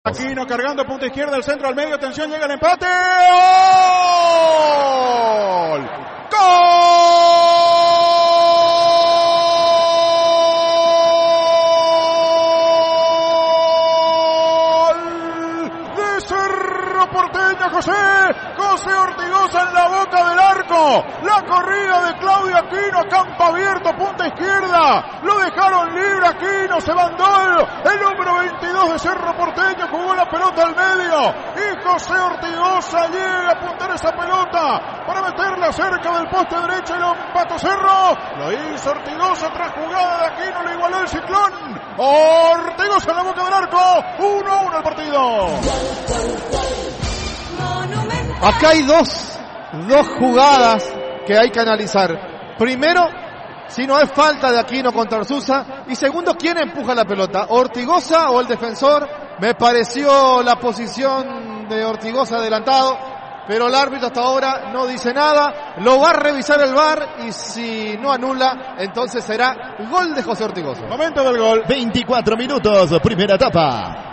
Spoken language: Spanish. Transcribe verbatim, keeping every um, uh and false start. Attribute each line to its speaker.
Speaker 1: Aquino cargando punta izquierda, el centro al medio, atención, llega el empate. ¡Gol! ¡Gol! De Cerro Porteño, José. José Ortigosa en la boca del arco. La corrida de Claudio Aquino, campo abierto, punta izquierda. Lo dejaron libre Aquino, se mandó el, el número veintidós de Cerro Porteño, jugó la pelota al medio. Y José Ortigosa llega a apuntar esa pelota para meterla cerca del poste derecho y lo empató Cerro. Lo hizo Ortigosa tras jugada de Aquino, lo igualó el Ciclón. Ortigosa en la boca del arco, uno a uno el partido.
Speaker 2: Acá hay dos, dos jugadas que hay que analizar. Primero, si no es falta de Aquino contra Arzuza. Y segundo, ¿quién empuja la pelota? ¿Ortigosa o el defensor? Me pareció la posición de Ortigosa adelantado, pero el árbitro hasta ahora no dice nada. Lo va a revisar el V A R y si no anula, entonces será gol de José Ortigosa.
Speaker 1: Momento del gol.
Speaker 3: veinticuatro minutos, primera etapa.